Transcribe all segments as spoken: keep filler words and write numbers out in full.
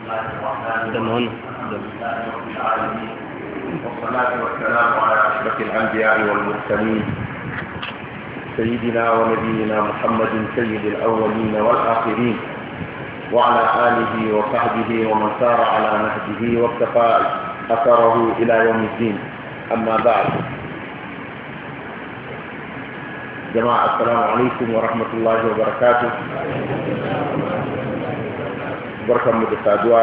الحمد لله رب العالمين والصلاة والسلام على أشرف الأنبياء والمرسلين سيدنا ونبينا محمد سيد الأولين والآخرين وعلى آله وصحبه ومن سار على نهجه واقتفى أثره إلى يوم الدين. أما بعد، جماعة السلام عليكم ورحمة الله وبركاته. بركة مدفعة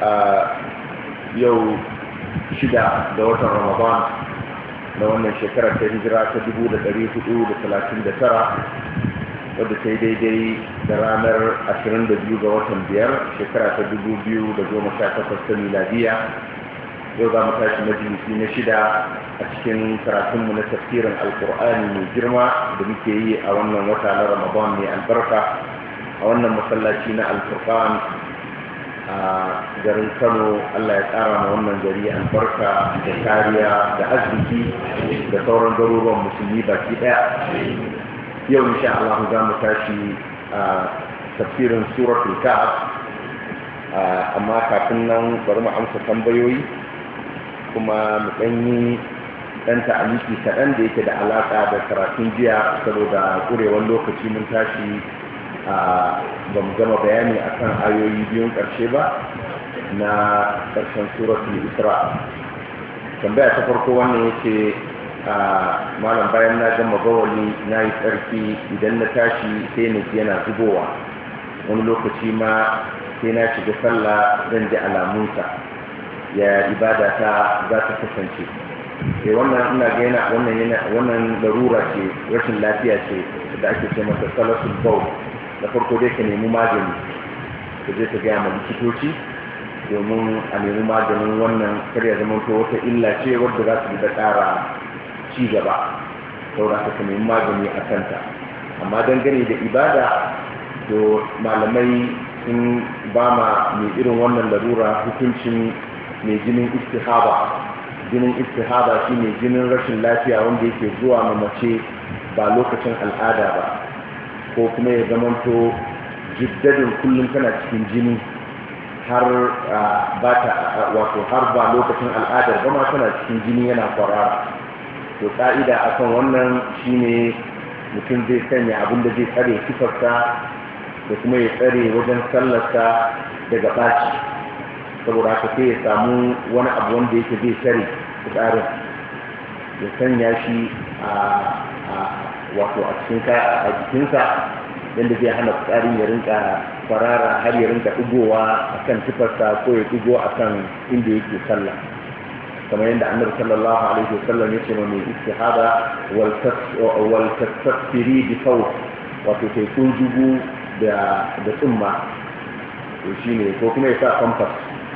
يوم شدة دوات رمضان لو أن شكرا تهجرة تدبو لتريف أول ثلاثين دسرة wadda ta yi daidai da ranar ashirin da biyu ga watan biyar shekara ta dubu biyu da goma sha takwas ta miladiya. Yau za mu tashi majalisi na shida a cikin karatunmu na tafsirin alkur'ani mai girma da muke yi a wannan wata na ramadan mai albarka a wannan masallaci na alfurqan a garin kano. Allah ya tsara ma wannan gari albarka da kariya da arziki da sauran garuruwan musulmi baki daya. yau insha Allah za mu tashi a tafsirin suratul kahf, amma kafin nan bari mu amsa tambayoyi kuma mu danyi dan ta'aliki kaɗan da yake da alaƙa da karatun jiya saboda ƙurewar lokaci mun tashi a ba mu gama bayani akan ayoyi biyun ƙarshe ba na ƙarshen suratul isra. Tambaya ta farko wannan yake a malam, bayan na gama bawali na yi tsarki, idan na tashi sai na ji yana zubowa, wani lokaci ma sai na shiga sallah zan ji alamunsa, ya ibada ta za ta kasance. sai wannan ina ga yana wannan yana wannan larura ce, rashin lafiya ce da ake ce masa salasul bawl. Da farko dai ka nemi magani, ka je ka gaya ma likitoci domin a nemi maganin wannan kar ya zama to wata illa ce wadda za su da ƙara ci gaba, saboda ka nemi magani a kanta. Amma dangane da ibada, to malamai sun ba ma mai irin wannan larura hukuncin mai jinin istihaba. Jinin istihaba shi ne jinin rashin lafiya wanda yake zuwa ma mace ba lokacin al'ada ba, ko kuma ya zamanto jiddadin kullum tana cikin jini har ba ta wato har ba lokacin al'adar ba ma tana cikin jini yana kwarara. To ka'ida akan wannan shine mutum zai sanya abin da zai tsare sifarsa da kuma ya tsare wajen sallarsa daga ɓaci, saboda haka sai ya samu wani abu wanda yake zai tsare tsarin, ya sanya shi a wato a cikin a jikinsa yadda zai hana tsarin ya rinka kwarara har ya rinka ɗigowa a kan sifarsa ko ya ɗigo a kan inda yake sallah, kamar yadda annabi sallallahu alaihi wasallam ya ce ma mai istihada wal tasfiri bi sawt, wato kai kun jugu da da tsumma, to shine ko kuma ya sa pampas.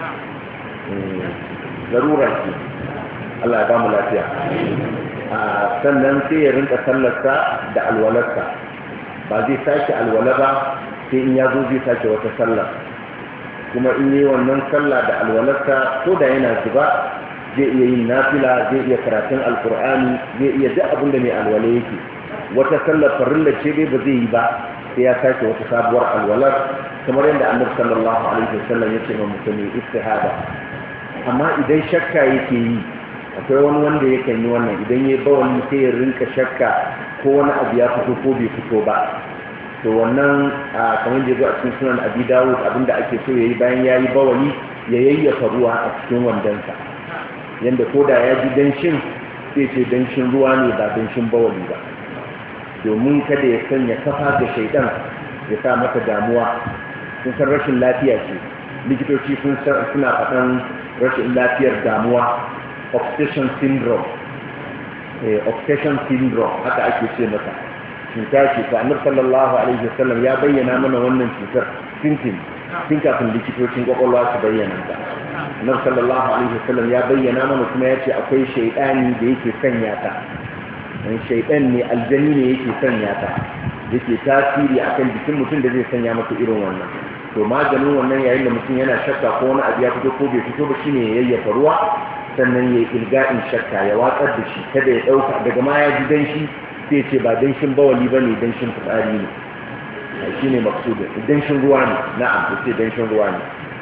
Zarura ce, Allah ya ba mu lafiya. Sannan sai ya rinka sallarsa da alwalarsa, ba zai sake alwala ba sai in ya zo zai sake wata sallar, kuma in yi wannan sallah da alwalarsa ko da yana zuba zai iya yin nafila, zai iya karatun alkur'ani, zai iya duk abin da mai alwala yake. Wata sallar farilla ce dai ba zai yi ba sai ya sake wata sabuwar alwalar, kamar yadda annabi sallallahu alaihi wasallam ya ce ma mutum istihada. Amma idan shakka yake yi, akwai wani wanda yakan yi wannan, idan ya bawali sai ya rinka shakka ko wani abu ya fito ko bai fito ba, to wannan kamar da ya zo a cikin sunan abi dawud, abinda ake so ya yi bayan ya yi bawali ya yayyafa ruwa a cikin wandonsa, yadda ko da ya ji danshin sai ce danshin ruwa ne ba danshin bawali ba, domin kada ya sanya kafa ga shaidan ya sa masa damuwa. Sun san rashin lafiya ce, likitoci sun suna faɗan rashin lafiyar damuwa, obsession syndrome, eh, obsession syndrome haka ake ce mata. Cuta ce ta annabi sallallahu alaihi wasallam ya bayyana mana wannan cutar tintin tun kafin likitocin kwakwalwa su bayyana ta. Annabi sallallahu alaihi wasallam ya bayyana mana kuma ya ce akwai shaidani da yake sanya ta, dan shaidan ne, aljani ne yake sanya ta, yake tasiri akan jikin mutum da zai sanya masa irin wannan. To maganin wannan yayin da mutum yana shakka ko wani abu ya fito ko bai fito ba shine ya yayyafa ruwa, sannan ya yi ilga'in shakka, ya watsar da shi, kada ya ɗauka daga ma ya ji danshi sai ce ba danshin bawali ba ne, danshin fitsari ne. shi ne maksudin danshin ruwa ne, na'am da ce danshin ruwa ne.